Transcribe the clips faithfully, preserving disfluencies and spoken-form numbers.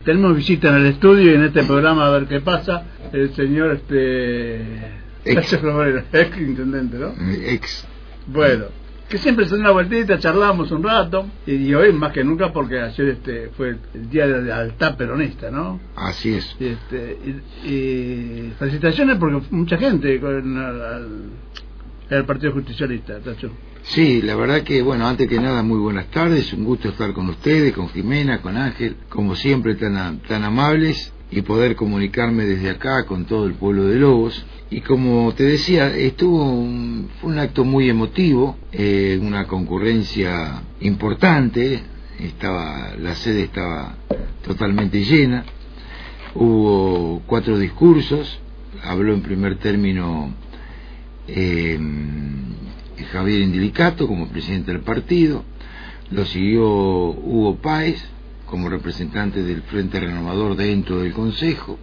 Tenemos visita en el estudio y en este programa, a ver qué pasa, el señor este ex, ex intendente, ¿no? Ex. Bueno, que siempre se da una vueltita, charlamos un rato, y, y hoy más que nunca porque ayer este fue el día de la lealtad peronista, ¿no? Así es. Y, este, y, y felicitaciones porque mucha gente con el, el, el Partido Justicialista, Tacho. Sí, la verdad que, bueno, antes que nada, muy buenas tardes, un gusto estar con ustedes, con Jimena, con Ángel, como siempre tan, tan amables, y poder comunicarme desde acá con todo el pueblo de Lobos. Y como te decía, estuvo un, fue un acto muy emotivo, eh, una concurrencia importante, estaba la sede estaba totalmente llena, hubo cuatro discursos, habló en primer término eh, Javier Indilicato como presidente del partido, lo siguió Hugo Páez como representante del Frente Renovador dentro del Consejo,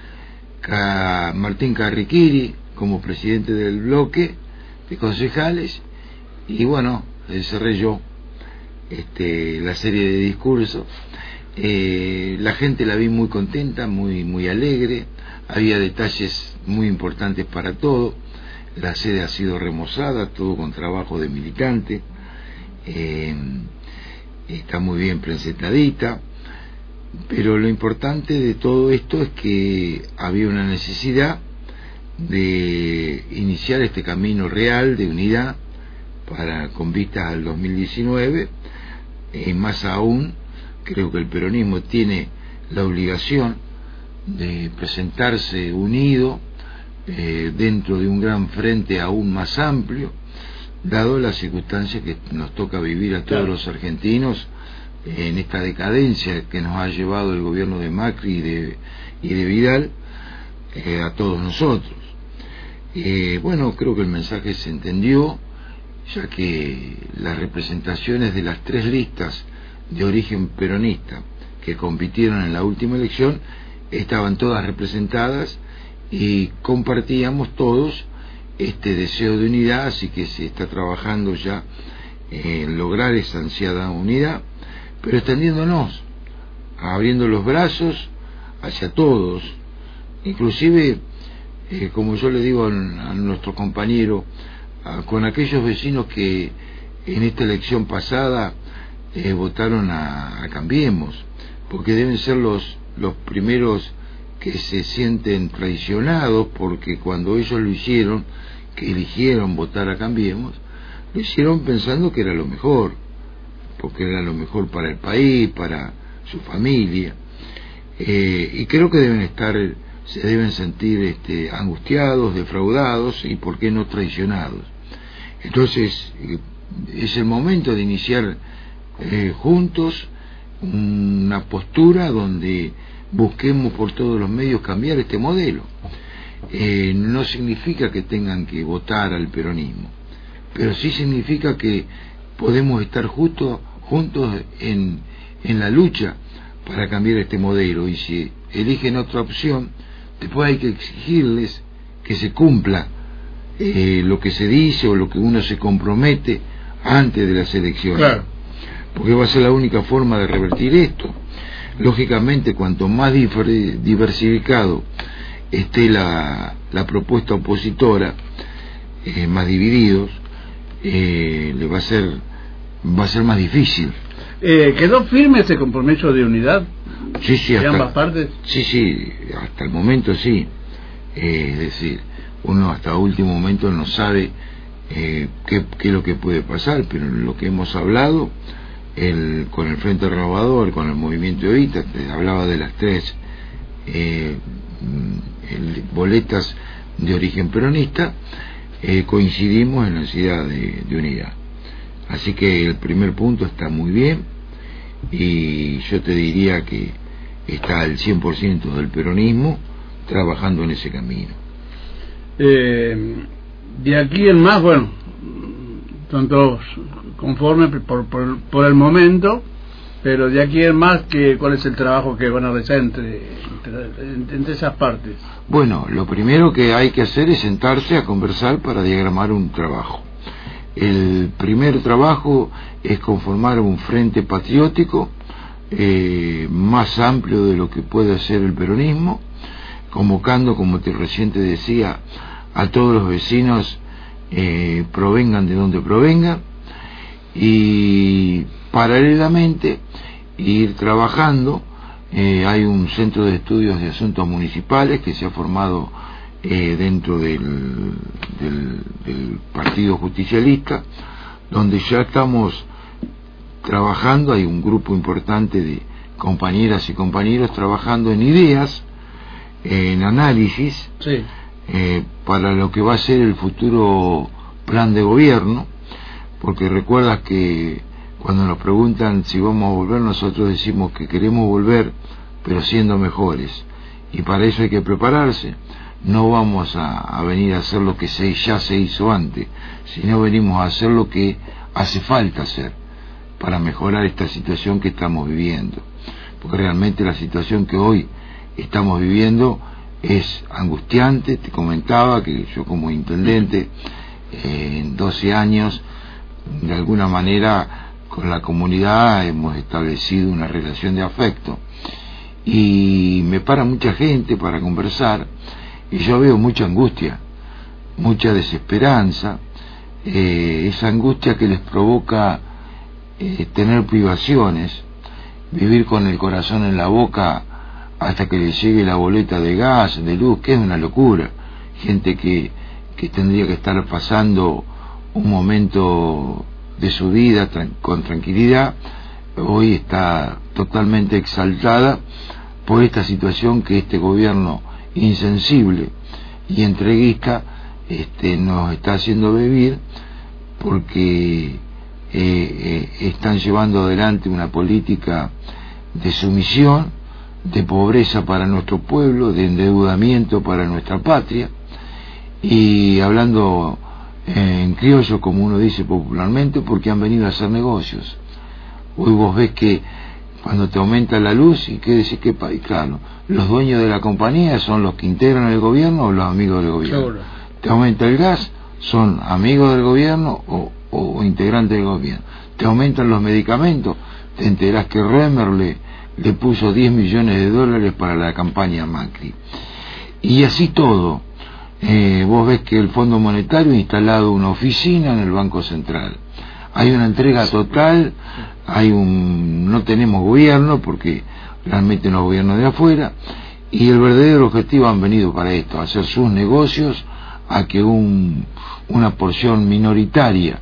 Ca Martín Carriquiri como presidente del bloque de concejales, y bueno, cerré yo este, la serie de discursos. Eh, la gente la vi muy contenta, muy, muy alegre, había detalles muy importantes para todo. La sede ha sido remozada, todo con trabajo de militante, eh, está muy bien presentadita, pero lo importante de todo esto es que había una necesidad de iniciar este camino real de unidad para con vistas al dos mil diecinueve, y más aún creo que el peronismo tiene la obligación de presentarse unido Eh, dentro de un gran frente aún más amplio, dado las circunstancias que nos toca vivir a todos los argentinos eh, en esta decadencia que nos ha llevado el gobierno de Macri y de, y de Vidal, eh, a todos nosotros. Eh, bueno, creo que el mensaje se entendió, ya que las representaciones de las tres listas de origen peronista que compitieron en la última elección estaban todas representadas y compartíamos todos este deseo de unidad, así que se está trabajando ya en lograr esa ansiada unidad, pero extendiéndonos, abriendo los brazos hacia todos, inclusive, eh, como yo le digo a, a nuestro compañero, a, con aquellos vecinos que en esta elección pasada eh, votaron a, a Cambiemos, porque deben ser los, los primeros que se sienten traicionados, porque cuando ellos lo hicieron, que eligieron votar a Cambiemos, lo hicieron pensando que era lo mejor, porque era lo mejor para el país, para su familia, eh, y creo que deben estar, se deben sentir este, angustiados, defraudados y por qué no traicionados. Entonces eh, es el momento de iniciar eh, juntos una postura donde busquemos por todos los medios cambiar este modelo. Eh, no significa que tengan que votar al peronismo, pero sí significa que podemos estar justo, juntos en, en la lucha para cambiar este modelo, y si eligen otra opción, después hay que exigirles que se cumpla eh, lo que se dice o lo que uno se compromete antes de las elecciones. Claro. Porque va a ser la única forma de revertir esto. Lógicamente, cuanto más diversificado esté la, la propuesta opositora, eh, más divididos, eh, le va a ser va a ser más difícil. Eh, ¿Quedó firme ese compromiso de unidad? Sí, sí, de hasta, ambas partes. Sí, sí, hasta el momento sí. Eh, es decir, uno hasta último momento no sabe eh, qué, qué es lo que puede pasar, pero lo que hemos hablado, El, con el Frente Renovador, con el Movimiento Evita, te hablaba de las tres eh, el, boletas de origen peronista, eh, coincidimos en la necesidad de, de unidad. Así que el primer punto está muy bien, y yo te diría que está el cien por ciento del peronismo trabajando en ese camino. Eh, de aquí en más, bueno, tanto conforme por, por, por el momento, pero de aquí en más, que ¿cuál es el trabajo que van a realizar entre, entre, entre esas partes? Bueno, lo primero que hay que hacer es sentarse a conversar para diagramar un trabajo. El primer trabajo es conformar un frente patriótico eh, más amplio de lo que puede hacer el peronismo, convocando, como te recién te decía, a todos los vecinos, eh, provengan de donde provengan, y paralelamente ir trabajando. Eh, hay un centro de estudios de asuntos municipales que se ha formado eh, dentro del, del, del Partido Justicialista, donde ya estamos trabajando. Hay un grupo importante de compañeras y compañeros trabajando en ideas, en análisis, sí. eh, para lo que va a ser el futuro plan de gobierno, porque recuerdas que cuando nos preguntan si vamos a volver, nosotros decimos que queremos volver, pero siendo mejores, y para eso hay que prepararse. No vamos a, a venir a hacer lo que se, ya se hizo antes, sino venimos a hacer lo que hace falta hacer para mejorar esta situación que estamos viviendo, porque realmente la situación que hoy estamos viviendo es angustiante. Te comentaba que yo, como intendente, eh, en doce años, de alguna manera con la comunidad hemos establecido una relación de afecto, y me para mucha gente para conversar, y yo veo mucha angustia, mucha desesperanza, eh, esa angustia que les provoca eh, tener privaciones, vivir con el corazón en la boca hasta que les llegue la boleta de gas, de luz, que es una locura. Gente que, que tendría que estar pasando un momento de su vida tran- con tranquilidad, hoy está totalmente exaltada por esta situación que este gobierno insensible y entreguista este, nos está haciendo vivir, porque eh, eh, están llevando adelante una política de sumisión, de pobreza para nuestro pueblo, de endeudamiento para nuestra patria, y hablando en criollo, como uno dice popularmente, porque han venido a hacer negocios. Hoy vos ves que cuando te aumenta la luz, y qué decís, qué país, claro, los dueños de la compañía son los que integran el gobierno o los amigos del gobierno. Seguro. Te aumenta el gas, son amigos del gobierno o, o integrantes del gobierno. Te aumentan los medicamentos, te enterás que Remer le, le puso diez millones de dólares para la campaña Macri. Y así todo. Eh, vos ves que el Fondo Monetario ha instalado una oficina en el Banco Central. Hay una entrega total, hay un no tenemos gobierno, porque realmente no gobierno de afuera, y el verdadero objetivo han venido para esto, a hacer sus negocios, a que un, una porción minoritaria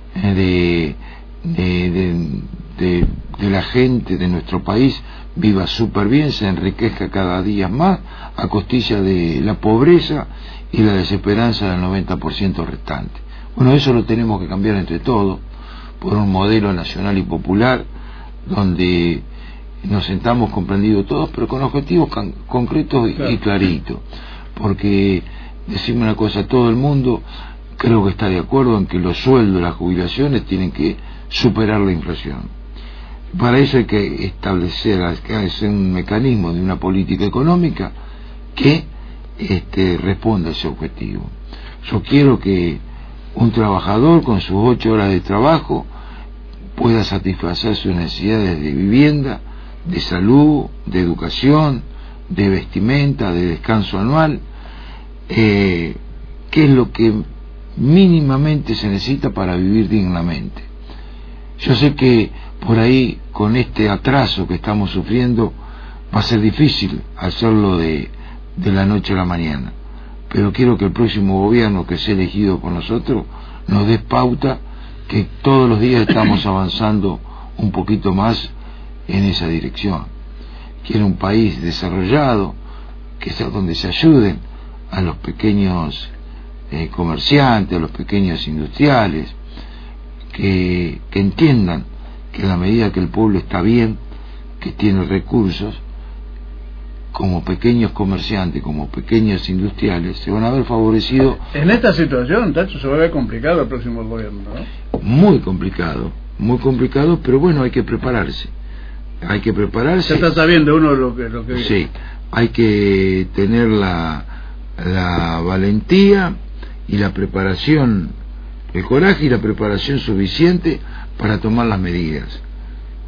de, de, de, de, de la gente de nuestro país viva súper bien, se enriquezca cada día más a costilla de la pobreza y la desesperanza del noventa por ciento restante. Bueno, eso lo tenemos que cambiar entre todos, por un modelo nacional y popular, donde nos sentamos comprendidos todos, pero con objetivos can- concretos y, claro. y claritos. Porque, decirme una cosa, todo el mundo creo que está de acuerdo en que los sueldos, las jubilaciones tienen que superar la inflación. Para eso hay que establecer, hay que hacer un mecanismo de una política económica que este, responda a ese objetivo. Yo quiero que un trabajador con sus ocho horas de trabajo pueda satisfacer sus necesidades de vivienda, de salud, de educación, de vestimenta, de descanso anual, eh, que es lo que mínimamente se necesita para vivir dignamente. Yo sé que por ahí, con este atraso que estamos sufriendo, va a ser difícil hacerlo de, de la noche a la mañana, pero quiero que el próximo gobierno que sea elegido por nosotros nos dé pauta, que todos los días estamos avanzando un poquito más en esa dirección. Quiero un país desarrollado, que sea donde se ayuden a los pequeños eh, comerciantes, a los pequeños industriales, que, que entiendan que en la medida que el pueblo está bien, que tiene recursos, como pequeños comerciantes, como pequeños industriales, se van a ver favorecidos. En esta situación, Tacho, se va a ver complicado el próximo gobierno, ¿no? Muy complicado, muy complicado, pero bueno, hay que prepararse. Hay que prepararse. Se está sabiendo uno lo que... Lo que sí, hay que tener la, la valentía y la preparación, el coraje y la preparación suficiente para tomar las medidas.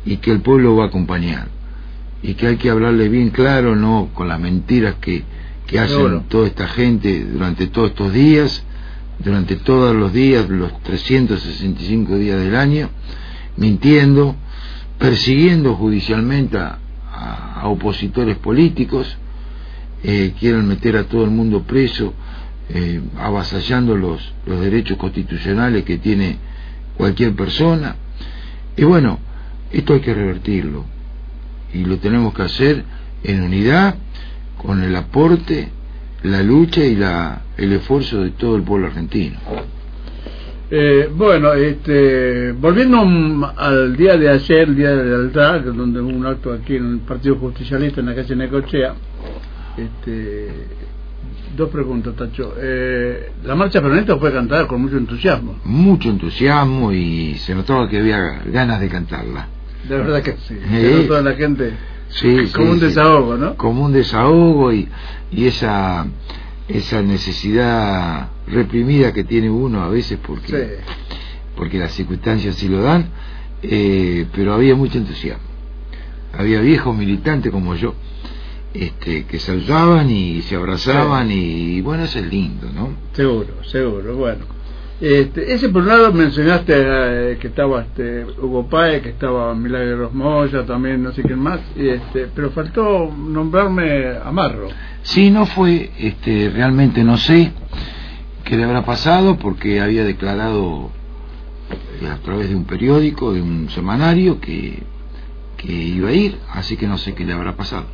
y que el pueblo va a acompañar, y que hay que hablarle bien claro, no con las mentiras que, que hacen Seguro. toda esta gente durante todos estos días, durante todos los días, los trescientos sesenta y cinco días del año, mintiendo, persiguiendo judicialmente a, a, a opositores políticos, eh, quieren meter a todo el mundo preso, eh, avasallando los, los derechos constitucionales que tiene cualquier persona. Y bueno, esto hay que revertirlo, y lo tenemos que hacer en unidad, con el aporte, la lucha y la, el esfuerzo de todo el pueblo argentino. Eh, bueno, este, volviendo al día de ayer, el día de la lealtad, donde hubo un acto aquí en el Partido Justicialista en la calle Necochea, este, dos preguntas, Tacho. Eh, la marcha peronista fue cantada con mucho entusiasmo. Mucho entusiasmo, y se notaba que había ganas de cantarla. De verdad que sí. Eh, Se notó a la gente sí, como sí, un sí. desahogo, ¿no? Como un desahogo, y, y esa esa necesidad reprimida que tiene uno a veces porque Sí. porque las circunstancias sí lo dan, eh, pero había mucho entusiasmo. Había viejos militantes como yo, este, que saludaban y se abrazaban, sí. y, y bueno, eso es lindo, ¿no? Seguro, seguro, bueno. Este, ese por un lado mencionaste eh, que estaba este, Hugo Páez, que estaba Milagros Moya, también no sé quién más, y este, pero faltó nombrarme a Marro. Sí, no fue, este, realmente no sé qué le habrá pasado, porque había declarado eh, a través de un periódico, de un semanario, que, que iba a ir, así que no sé qué le habrá pasado.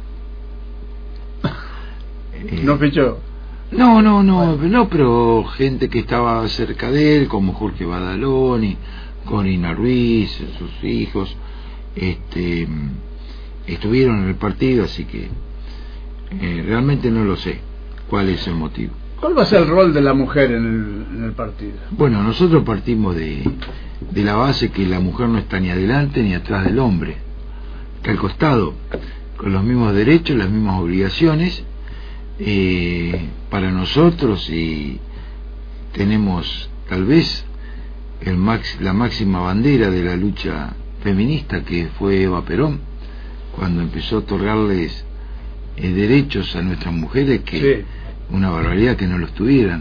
Eh, ¿No fichó? No, no, no, bueno. no, pero gente que estaba cerca de él, como Jorge Badaloni, Corina Ruiz, sus hijos, este, estuvieron en el partido, así que eh, realmente no lo sé cuál es el motivo. ¿Cuál va a ser el rol de la mujer en el, en el partido? Bueno, nosotros partimos de, de la base que la mujer no está ni adelante ni atrás del hombre, está al costado, con los mismos derechos, las mismas obligaciones. Eh, para nosotros, y tenemos tal vez el max, la máxima bandera de la lucha feminista, que fue Eva Perón, cuando empezó a otorgarles eh, derechos a nuestras mujeres, que sí. Una barbaridad que no los tuvieran.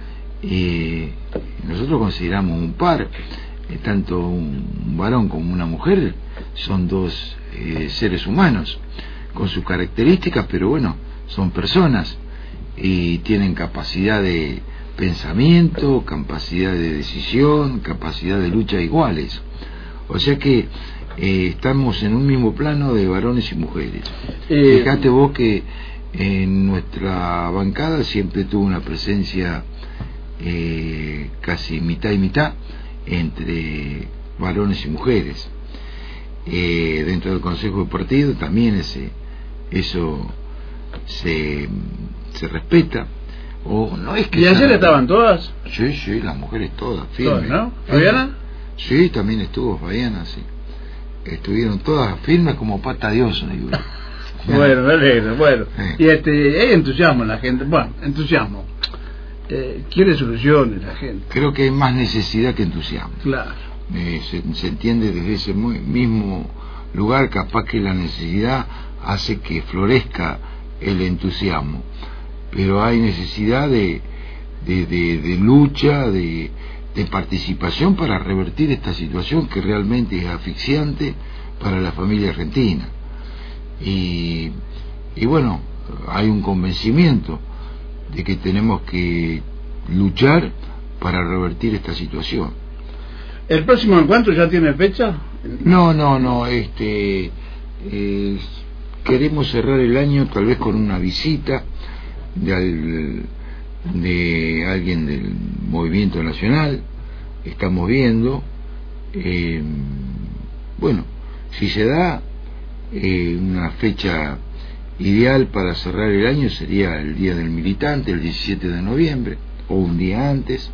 Eh, nosotros consideramos un par, eh, tanto un varón como una mujer son dos eh, seres humanos con sus características, pero bueno, son personas y tienen capacidad de pensamiento, capacidad de decisión, capacidad de lucha iguales. O sea que eh, estamos en un mismo plano de varones y mujeres. Eh, Fíjate vos que en nuestra bancada siempre tuvo una presencia eh, casi mitad y mitad entre varones y mujeres. Eh, dentro del Consejo de Partido también ese, eso se, se respeta. O no es que ¿Y ayer estaban todas? Sí, sí, las mujeres todas, firmes. ¿Todas, no? ¿Fabiana? Sí, también estuvo Fabiana, sí. Estuvieron todas firmes como pata de oso, digo. Bueno, me alegro, bueno. Sí. Y este, hay entusiasmo en la gente, bueno, entusiasmo. Eh, quiere soluciones la gente. Creo que hay más necesidad que entusiasmo. Claro. Eh, se, se entiende desde ese muy, mismo lugar, capaz que la necesidad hace que florezca el entusiasmo, pero hay necesidad de, de, de, de lucha, de, de participación para revertir esta situación que realmente es asfixiante para la familia argentina. Y, y bueno, hay un convencimiento de que tenemos que luchar para revertir esta situación. ¿El próximo encuentro ya tiene fecha? No, no, no, este eh, queremos cerrar el año tal vez con una visita de, al, de alguien del Movimiento Nacional. Estamos viendo, eh, bueno, si se da eh, una fecha ideal para cerrar el año sería el Día del Militante, el diecisiete de noviembre, o un día antes.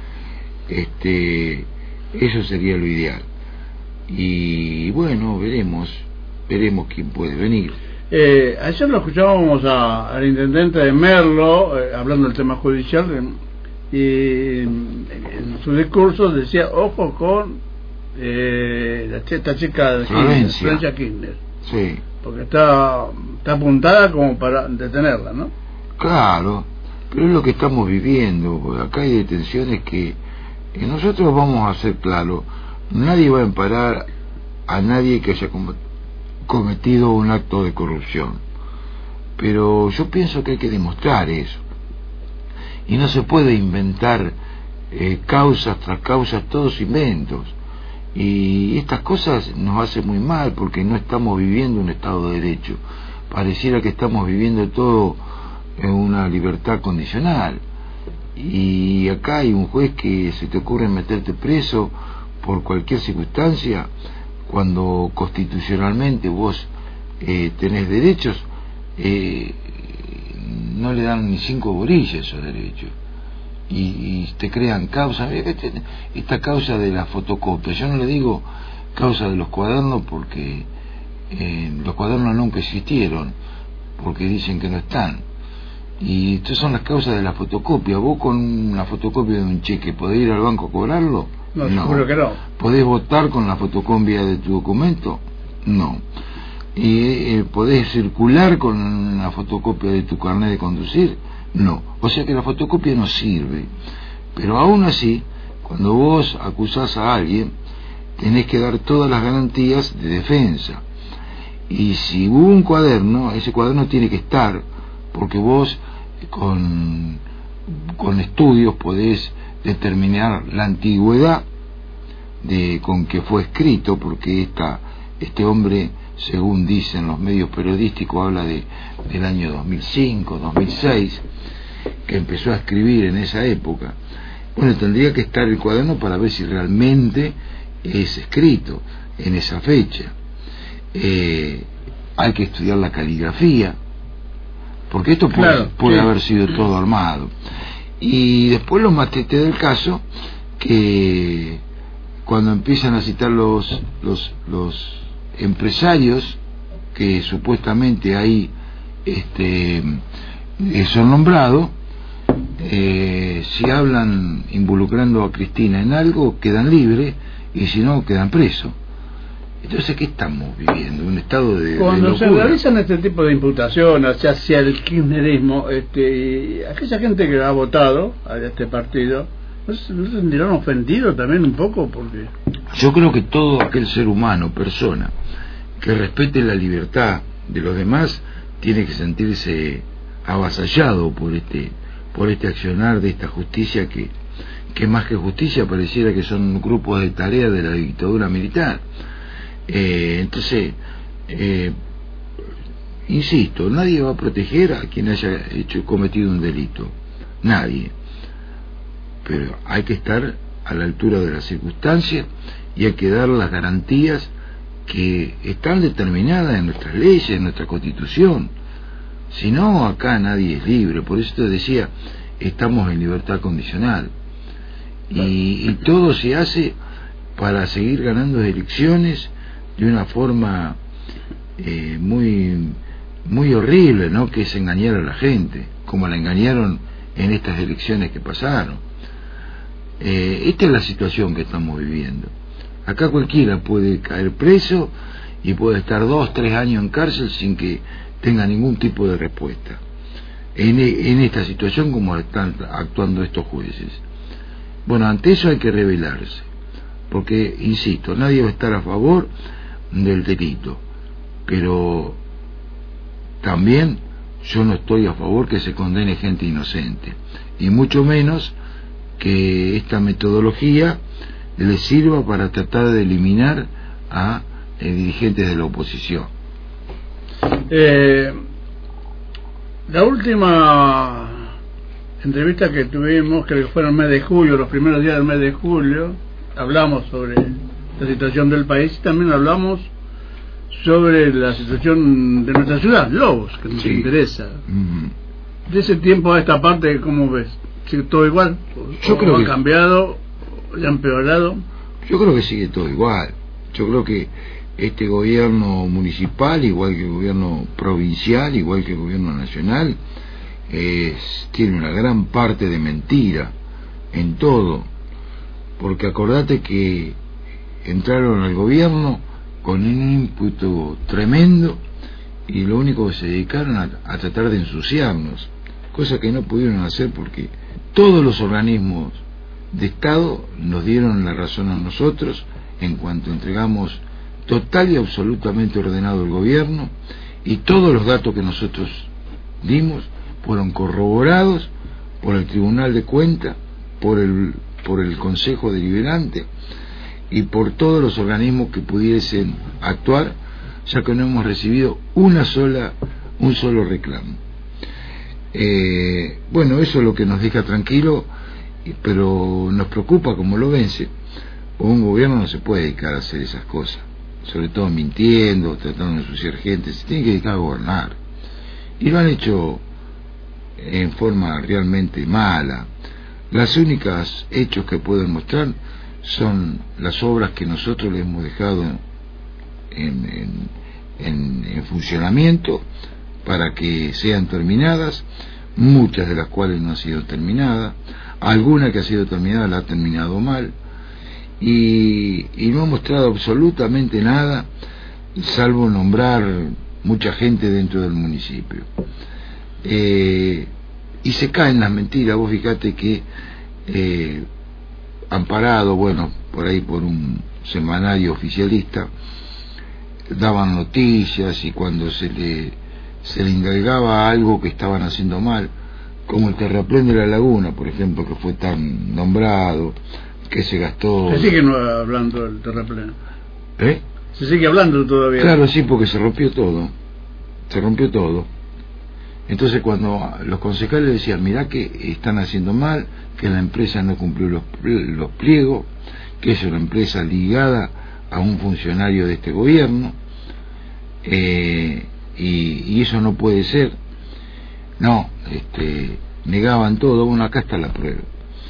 Este, eso sería lo ideal. Y bueno, veremos, veremos quién puede venir. Eh, ayer lo escuchábamos a, al intendente de Merlo eh, hablando del tema judicial, eh, y en, en su discurso decía, ojo con eh, la ch- esta chica de Florencia. Florencia Kirchner, Sí, porque está, está apuntada como para detenerla, ¿no? claro, pero es lo que estamos viviendo, porque acá hay detenciones que, que nosotros vamos a ser claros, nadie va a amparar a nadie que haya com- cometido un acto de corrupción, pero yo pienso que hay que demostrar eso, y no se puede inventar eh, causas tras causas, todos inventos, y estas cosas nos hacen muy mal porque no estamos viviendo un Estado de Derecho, pareciera que estamos viviendo todo en una libertad condicional, y acá hay un juez que se te ocurre meterte preso por cualquier circunstancia cuando constitucionalmente vos eh, tenés derechos. eh, no le dan ni cinco borillas esos derechos y, y te crean causa. Esta causa de la fotocopia, yo no le digo causa de los cuadernos porque eh, los cuadernos nunca existieron, porque dicen que no están, y estas son las causas de la fotocopia. Vos con una fotocopia de un cheque podés ir al banco a cobrarlo. No, seguro que no. ¿Podés votar con la fotocopia de tu documento? No. ¿Y eh, podés circular con la fotocopia de tu carnet de conducir? No. O sea que la fotocopia no sirve. Pero aún así, cuando vos acusás a alguien, tenés que dar todas las garantías de defensa. Y si hubo un cuaderno, ese cuaderno tiene que estar, porque vos con, con estudios podés determinar la antigüedad de con que fue escrito, porque esta, este hombre, según dicen los medios periodísticos, habla de del año dos mil cinco, dos mil seis, que empezó a escribir en esa época. Bueno, tendría que estar el cuaderno para ver si realmente es escrito en esa fecha. Eh, hay que estudiar la caligrafía, porque esto puede, Claro, puede sí. haber sido todo armado. Y después los matetes del caso, que cuando empiezan a citar los los los empresarios que supuestamente ahí este eh, son nombrados, eh, si hablan involucrando a Cristina en algo quedan libres, y si no quedan presos. Entonces, ¿qué estamos viviendo? Un estado de, Cuando de se locura. realizan este tipo de imputaciones hacia el kirchnerismo, este, aquella gente que ha votado a este partido, ¿no se, no se sentirán ofendidos también un poco? Porque Yo creo que todo aquel ser humano, persona, que respete la libertad de los demás, tiene que sentirse avasallado por este por este accionar de esta justicia que, que más que justicia pareciera que son grupos de tarea de la dictadura militar. Eh, entonces, eh, insisto, nadie va a proteger a quien haya hecho cometido un delito, nadie, pero hay que estar a la altura de las circunstancias y hay que dar las garantías que están determinadas en nuestras leyes, en nuestra Constitución. Si no, acá nadie es libre. Por eso te decía, estamos en libertad condicional, y, y todo se hace para seguir ganando elecciones de una forma eh, muy muy horrible, ¿no? Que es engañar a la gente, como la engañaron en estas elecciones que pasaron. Eh, esta es la situación que estamos viviendo. Acá cualquiera puede caer preso y puede estar dos, tres años en cárcel sin que tenga ningún tipo de respuesta en, en esta situación como están actuando estos jueces. Bueno, ante eso hay que rebelarse, porque, insisto, nadie va a estar a favor del delito, pero también yo no estoy a favor que se condene gente inocente, y mucho menos que esta metodología le sirva para tratar de eliminar a eh, dirigentes de la oposición. Eh, la última entrevista que tuvimos, creo que fue en el mes de julio, los primeros días del mes de julio, hablamos sobre la situación del país y también hablamos sobre la situación de nuestra ciudad, Lobos, que nos Sí. interesa. Mm-hmm. De ese tiempo a esta parte, ¿cómo ves? ¿Sigue todo igual? Yo ¿O creo ha que cambiado? ¿Ya ha empeorado? Yo creo que sigue todo igual. Yo creo que este gobierno municipal, igual que el gobierno provincial, igual que el gobierno nacional, es, tiene una gran parte de mentira en todo, porque acordate que entraron al gobierno con un ímpetu tremendo y lo único que se dedicaron a, a tratar de ensuciarnos, cosa que no pudieron hacer porque todos los organismos de Estado nos dieron la razón a nosotros en cuanto entregamos total y absolutamente ordenado el gobierno, y todos los datos que nosotros dimos fueron corroborados por el Tribunal de Cuentas, por el, por el Consejo Deliberante y por todos los organismos que pudiesen actuar, ya que no hemos recibido una sola un solo reclamo. Eh, bueno, eso es lo que nos deja tranquilo, pero nos preocupa como lo vence. Un gobierno no se puede dedicar a hacer esas cosas, sobre todo mintiendo, tratando de ensuciar gente. Se tiene que dedicar a gobernar, y lo han hecho en forma realmente mala. Las únicas hechos que pueden mostrar son las obras que nosotros le hemos dejado en, en, en, en funcionamiento para que sean terminadas, muchas de las cuales no han sido terminadas, alguna que ha sido terminada la ha terminado mal, y, y no ha mostrado absolutamente nada, salvo nombrar mucha gente dentro del municipio. Eh, y se caen las mentiras. Vos fíjate que eh, amparado, bueno, por ahí por un semanario oficialista, daban noticias, y cuando se le se le indagaba algo que estaban haciendo mal, como el terraplén de la laguna, por ejemplo, que fue tan nombrado, que se gastó... Se sigue no hablando del terraplén. ¿Eh? Se sigue hablando todavía. Claro, sí, porque se rompió todo, se rompió todo. Entonces cuando los concejales decían, mirá que están haciendo mal, que la empresa no cumplió los, los pliegos, que es una empresa ligada a un funcionario de este gobierno, eh, y, y eso no puede ser, no, este, negaban todo. Bueno, acá está la prueba.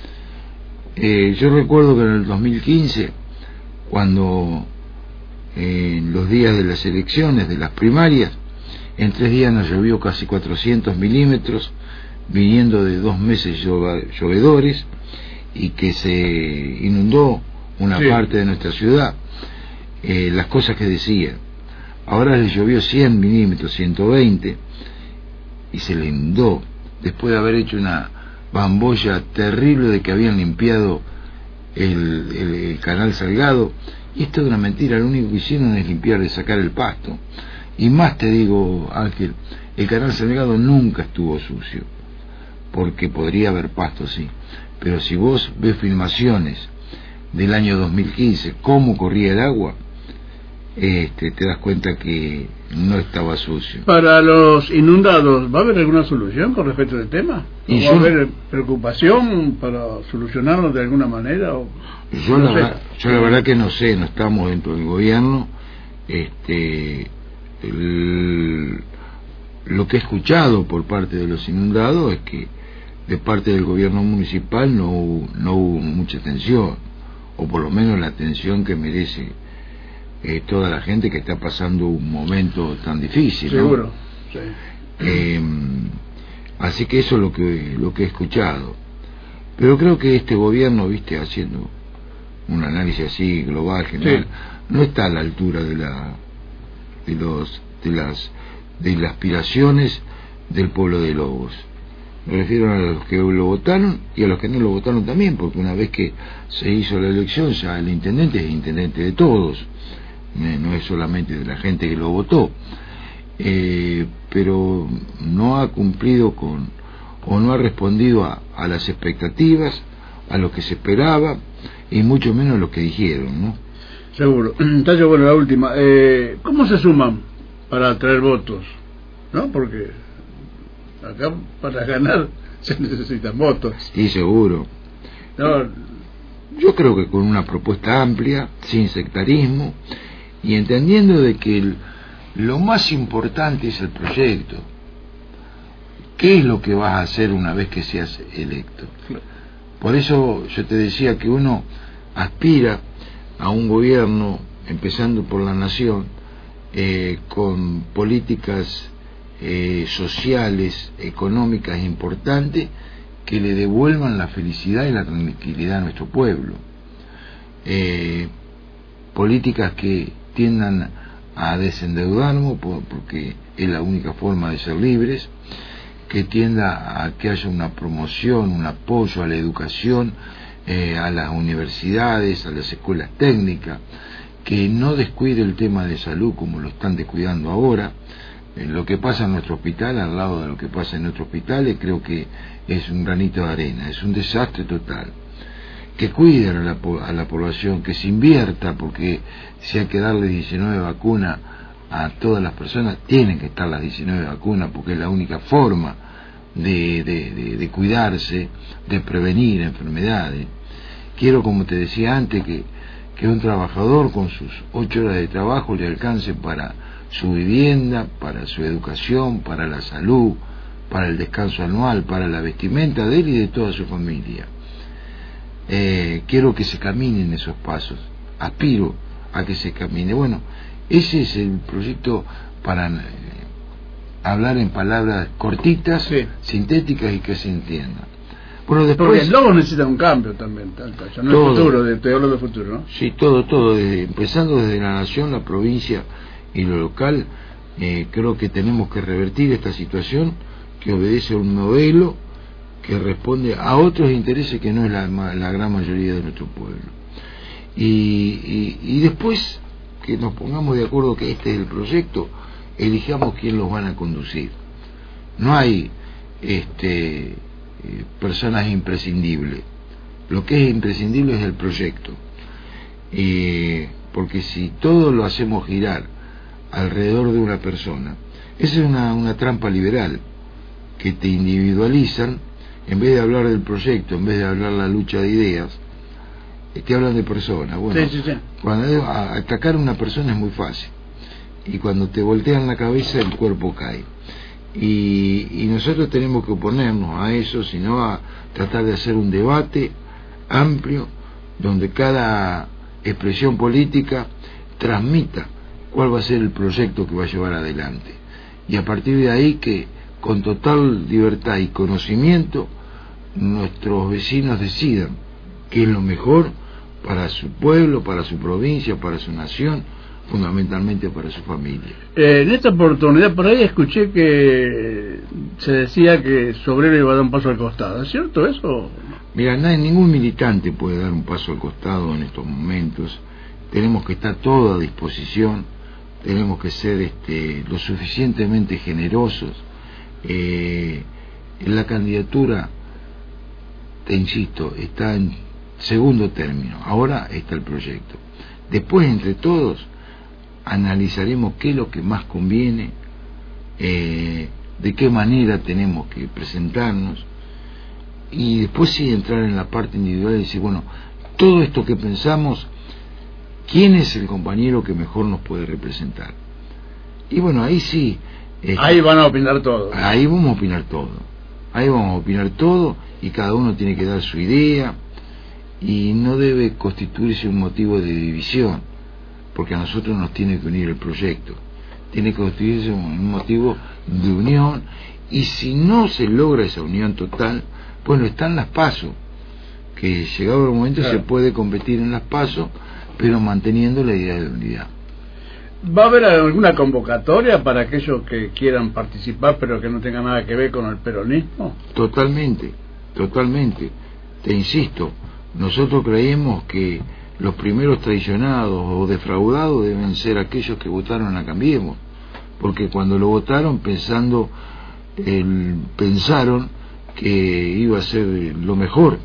Eh, yo recuerdo que en el dos mil quince, cuando eh, en los días de las elecciones, de las primarias, en tres días nos llovió casi cuatrocientos milímetros, viniendo de dos meses llovedores, y que se inundó una sí. parte de nuestra ciudad. Eh, las cosas que decían, ahora les llovió cien milímetros, ciento veinte, y se le inundó, después de haber hecho una bambolla terrible de que habían limpiado el, el, el canal Salgado. Y esto es una mentira, lo único que hicieron es limpiar y sacar el pasto. Y más te digo, Ángel, el canal Salgado nunca estuvo sucio, porque podría haber pasto, sí, pero si vos ves filmaciones del año dos mil quince, cómo corría el agua, este, te das cuenta que no estaba sucio. Para los inundados, ¿va a haber alguna solución con respecto al tema? ¿O va a haber preocupación para solucionarlo de alguna manera? O, yo, no la sé. verdad, yo la verdad que no sé, no estamos dentro del gobierno. Este, el, lo que he escuchado por parte de los inundados es que de parte del gobierno municipal no hubo, no hubo mucha atención, o por lo menos la atención que merece eh, toda la gente que está pasando un momento tan difícil, ¿no? Seguro, sí. Eh, así que eso es lo que lo que he escuchado, pero creo que este gobierno, viste, haciendo un análisis así global, general, sí, no está a la altura de la de los de las de las aspiraciones del pueblo de Lobos. Me refiero a los que lo votaron y a los que no lo votaron también, porque una vez que se hizo la elección, ya el intendente es intendente de todos, no es solamente de la gente que lo votó, eh, pero no ha cumplido con, o no ha respondido a, a las expectativas, a lo que se esperaba, y mucho menos a lo que dijeron, ¿no? Seguro. Tacho, bueno, la última, eh, ¿cómo se suman para atraer votos? ¿No? Porque acá para ganar se necesitan votos. Sí, seguro. No, yo creo que con una propuesta amplia, sin sectarismo, y entendiendo de que el, lo más importante es el proyecto. ¿Qué es lo que vas a hacer una vez que seas electo? Por eso yo te decía que uno aspira a un gobierno, empezando por la nación, eh, con políticas eh, sociales, económicas importantes, que le devuelvan la felicidad y la tranquilidad a nuestro pueblo. Eh, políticas que tiendan a desendeudarnos, porque es la única forma de ser libres, que tienda a que haya una promoción, un apoyo a la educación, eh, a las universidades, a las escuelas técnicas, que no descuide el tema de salud como lo están descuidando ahora. Eh, lo que pasa en nuestro hospital, al lado de lo que pasa en nuestros hospitales, creo que es un granito de arena, es un desastre total. Que cuiden a la, a la población, que se invierta, porque si hay que darle diecinueve vacunas a todas las personas, tienen que estar las diecinueve vacunas, porque es la única forma de, de, de, de cuidarse, de prevenir enfermedades. Quiero, como te decía antes, que, que un trabajador con sus ocho horas de trabajo le alcance para su vivienda, para su educación, para la salud, para el descanso anual, para la vestimenta de él y de toda su familia. Eh, quiero que se caminen esos pasos, aspiro a que se camine. Bueno, ese es el proyecto para eh, hablar en palabras cortitas, sí, sintéticas y que se entiendan. Bueno, después, porque el logo necesita un cambio también, ya no todo, es futuro, de, te hablo de futuro, ¿no? Sí, todo, todo, desde, empezando desde la nación, la provincia y lo local. Eh, creo que tenemos que revertir esta situación que obedece a un modelo que responde a otros intereses que no es la, la gran mayoría de nuestro pueblo. Y, y, y después que nos pongamos de acuerdo que este es el proyecto, elijamos quién los van a conducir. No hay este, eh, personas imprescindibles. Lo que es imprescindible es el proyecto. Eh, porque si todo lo hacemos girar alrededor de una persona, esa es una, una trampa liberal, que te individualizan. En vez de hablar del proyecto, en vez de hablar la lucha de ideas, te hablan de personas. Bueno, sí, sí, sí. Cuando a, atacar a una persona es muy fácil, y cuando te voltean la cabeza el cuerpo cae. Y, y nosotros tenemos que oponernos a eso, sino a tratar de hacer un debate amplio, donde cada expresión política transmita cuál va a ser el proyecto que va a llevar adelante. Y a partir de ahí que con total libertad y conocimiento nuestros vecinos decidan qué es lo mejor para su pueblo, para su provincia, para su nación, fundamentalmente para su familia. Eh, en esta oportunidad por ahí escuché que se decía que Sobrero iba a dar un paso al costado, ¿es cierto eso? Mira, nadie, ningún militante puede dar un paso al costado en estos momentos. Tenemos que estar todos a disposición, tenemos que ser este, lo suficientemente generosos. Eh, la candidatura, te insisto, está en segundo término, ahora está el proyecto. Después, entre todos, analizaremos qué es lo que más conviene, eh, de qué manera tenemos que presentarnos, y después sí entrar en la parte individual y decir, bueno, todo esto que pensamos, ¿quién es el compañero que mejor nos puede representar? Y bueno, ahí sí, Eh, ahí van a opinar todo. Ahí vamos a opinar todo. Ahí vamos a opinar todo y cada uno tiene que dar su idea y no debe constituirse un motivo de división, porque a nosotros nos tiene que unir el proyecto. Tiene que constituirse un motivo de unión, y si no se logra esa unión total, bueno, están las PASO, que llegado el momento claro, se puede competir en las PASO, pero manteniendo la idea de unidad. ¿Va a haber alguna convocatoria para aquellos que quieran participar pero que no tengan nada que ver con el peronismo? Totalmente, totalmente. Te insisto, nosotros creemos que los primeros traicionados o defraudados deben ser aquellos que votaron a Cambiemos, porque cuando lo votaron pensando, el, pensaron que iba a ser lo mejor,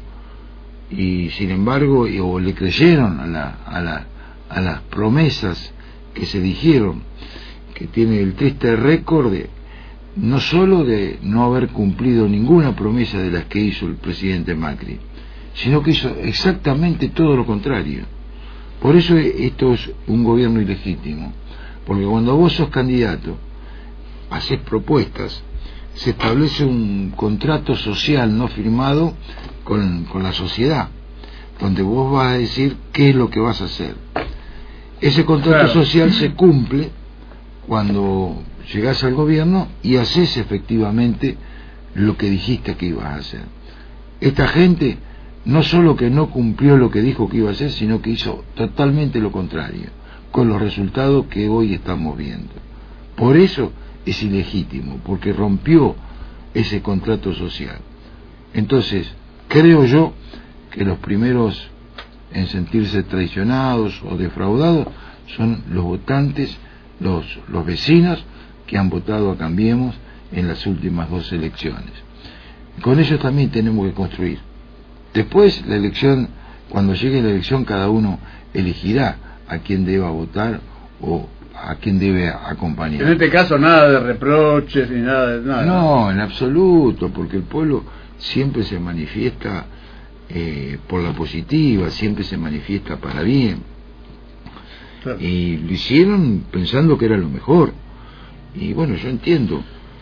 y sin embargo, o le creyeron a, la, a, la, a las promesas que se dijeron, que tiene el triste récord de no solo de no haber cumplido ninguna promesa de las que hizo el presidente Macri, sino que hizo exactamente todo lo contrario. Por eso esto es un gobierno ilegítimo, porque cuando vos sos candidato, haces propuestas, se establece un contrato social no firmado con, con la sociedad, donde vos vas a decir qué es lo que vas a hacer. Ese contrato claro. social se cumple cuando llegás al gobierno y haces efectivamente lo que dijiste que ibas a hacer. Esta gente no solo que no cumplió lo que dijo que iba a hacer, sino que hizo totalmente lo contrario, con los resultados que hoy estamos viendo. Por eso es ilegítimo, porque rompió ese contrato social. Entonces, creo yo que los primeros en sentirse traicionados o defraudados son los votantes, los, los vecinos que han votado a Cambiemos en las últimas dos elecciones. Con ellos también tenemos que construir. Después, la elección, cuando llegue la elección, cada uno elegirá a quién deba votar o a quién debe acompañar. En este caso nada de reproches ni nada de nada. No, en absoluto, porque el pueblo siempre se manifiesta eh, por la positiva, siempre se manifiesta para bien. Claro. Y lo hicieron pensando que era lo mejor. Y bueno, yo entiendo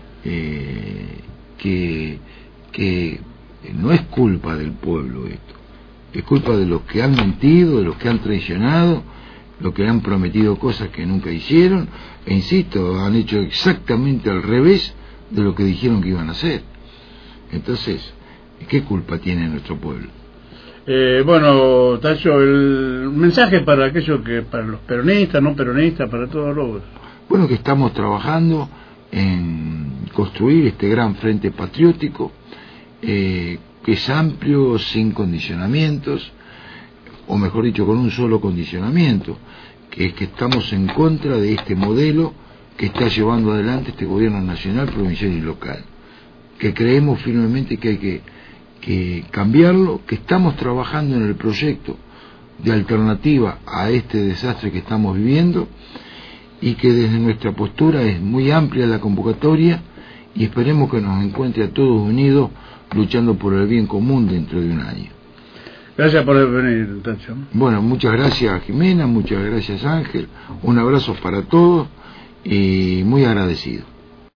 eh, que, que no es culpa del pueblo esto, es culpa de los que han mentido, de los que han traicionado, los que han prometido cosas que nunca hicieron, e insisto, han hecho exactamente al revés de lo que dijeron que iban a hacer. Entonces, ¿qué culpa tiene nuestro pueblo? Eh, bueno, Tacho, el mensaje para aquellos que, para los peronistas, no peronistas, para todos los... Bueno, que estamos trabajando en construir este gran frente patriótico, eh, que es amplio, sin condicionamientos, o mejor dicho, con un solo condicionamiento, que es que estamos en contra de este modelo que está llevando adelante este gobierno nacional, provincial y local, que creemos firmemente que hay que, que cambiarlo, que estamos trabajando en el proyecto de alternativa a este desastre que estamos viviendo, y que desde nuestra postura es muy amplia la convocatoria, y esperemos que nos encuentre a todos unidos luchando por el bien común dentro de un año. Gracias por venir, Tacho. Bueno, muchas gracias Jimena, muchas gracias Ángel, un abrazo para todos y muy agradecido.